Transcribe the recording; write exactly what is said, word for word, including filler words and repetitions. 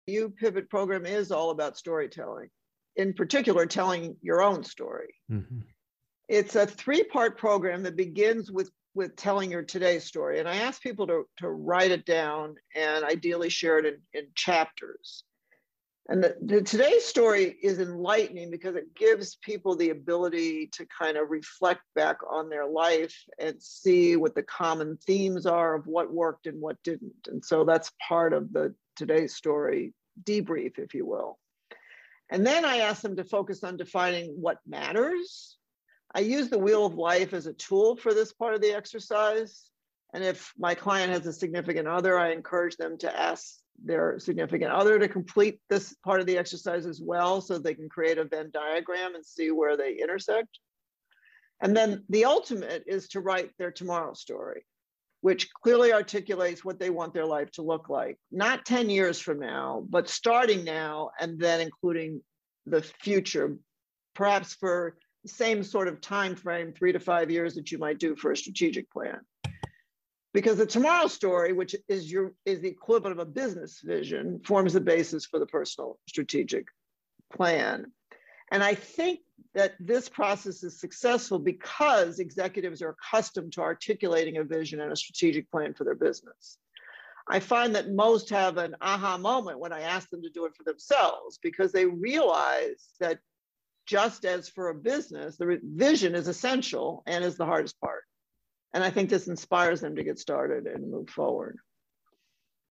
U Pivot program is all about storytelling, in particular, telling your own story. Mm-hmm. It's a three-part program that begins with, with telling your today's story. And I ask people to, to write it down and ideally share it in, in chapters. And the, the today's story is enlightening because it gives people the ability to kind of reflect back on their life and see what the common themes are of what worked and what didn't. And so that's part of the today's story debrief, if you will. And then I ask them to focus on defining what matters. I use the Wheel of Life as a tool for this part of the exercise. And if my client has a significant other, I encourage them to ask their significant other to complete this part of the exercise as well, so they can create a Venn diagram and see where they intersect. And then the ultimate is to write their tomorrow story, which clearly articulates what they want their life to look like, not ten years from now, but starting now and then including the future, perhaps for the same sort of time frame, three to five years that you might do for a strategic plan. Because the tomorrow story, which is your is the equivalent of a business vision, forms the basis for the personal strategic plan. And I think that this process is successful because executives are accustomed to articulating a vision and a strategic plan for their business. I find that most have an aha moment when I ask them to do it for themselves, because they realize that just as for a business, the vision is essential and is the hardest part. And I think this inspires them to get started and move forward.